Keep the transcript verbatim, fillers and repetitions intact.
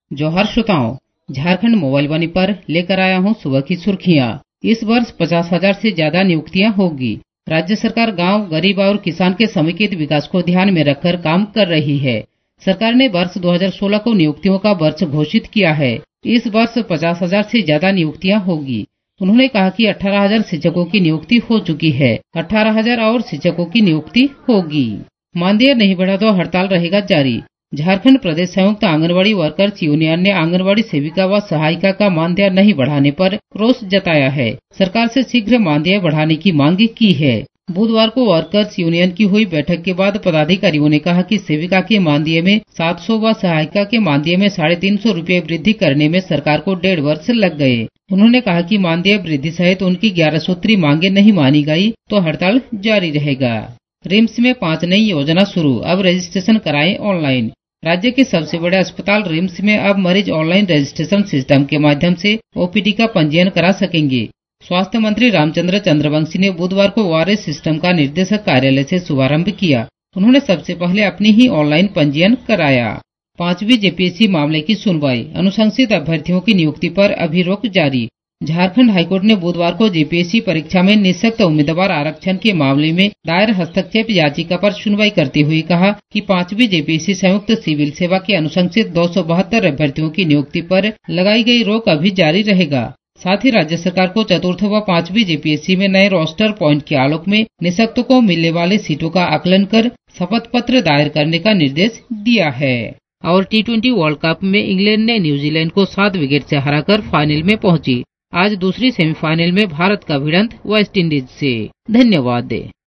जोहार श्रोताओं, झारखंड मोबाइल वाणी पर लेकर आया हूं सुबह की सुर्खियां। इस वर्ष पचास हजार से ज्यादा नियुक्तियां होगी। राज्य सरकार गांव, गरीब और किसान के समेकित विकास को ध्यान में रखकर काम कर रही है। सरकार ने वर्ष दो हज़ार सोलह को नियुक्तियों का वर्ष घोषित किया है। इस वर्ष पचास हजार से ज्यादा नियुक्तियां होगी। उन्होंने कहा कि अठारह हजार शिक्षकों की नियुक्ति हो चुकी है। अठारह हजार और शिक्षकों की नियुक्ति होगी। मानदेय नहीं बढ़ा तो हड़ताल रहेगा जारी। झारखंड प्रदेश संयुक्त आंगनबाड़ी वर्कर्स यूनियन ने आंगनबाड़ी सेविका व सहायिका का मानदेय नहीं बढ़ाने पर रोष जताया है। सरकार से शीघ्र मानदेय बढ़ाने की मांग की है। बुधवार को वर्कर्स यूनियन की हुई बैठक के बाद पदाधिकारियों ने कहा कि सेविका के मानदेय में सात सौ व सहायिका के मानदेय में साढ़े तीन सौ रूपये वृद्धि करने में सरकार को डेढ़ वर्ष लग गए। उन्होंने कहा कि मानदेय वृद्धि सहित उनकी ग्यारह सूत्री मांगे नहीं मानी गई तो हड़ताल जारी रहेगा। रिम्स में पाँच नई योजना शुरू, अब रजिस्ट्रेशन कराएं ऑनलाइन। राज्य के सबसे बड़े अस्पताल रिम्स में अब मरीज ऑनलाइन रजिस्ट्रेशन सिस्टम के माध्यम से ओपीडी का पंजीयन करा सकेंगे। स्वास्थ्य मंत्री रामचंद्र चंद्रवंशी ने बुधवार को वायरस सिस्टम का निदेशक कार्यालय से शुभारंभ किया। उन्होंने सबसे पहले अपनी ही ऑनलाइन पंजीयन कराया। पांचवी जेपीएससी मामले की सुनवाई, अनुशंसित अभ्यर्थियों की नियुक्ति पर अभी रोक जारी। झारखंड हाईकोर्ट ने बुधवार को जेपीएससी परीक्षा में निःशक्त उम्मीदवार आरक्षण के मामले में दायर हस्तक्षेप याचिका पर सुनवाई करते हुए कहा कि पांचवी जेपीएससी संयुक्त सिविल सेवा के अनुशंसित दो सौ बहत्तर अभ्यर्थियों की नियुक्ति पर लगाई गई रोक अभी जारी रहेगा। साथ ही राज्य सरकार को चतुर्थ व पांचवी जेपीएससी में नए रोस्टर पॉइंट के आलोक में निःशक्तों को मिलने वाले सीटों का आकलन कर शपथ पत्र दायर करने का निर्देश दिया है। और टी ट्वेंटी वर्ल्ड कप में इंग्लैंड ने न्यूजीलैंड को सात विकेट से हराकर फाइनल में पहुंची। आज दूसरी सेमीफाइनल में भारत का भिड़ंत वेस्ट इंडीज से। धन्यवाद।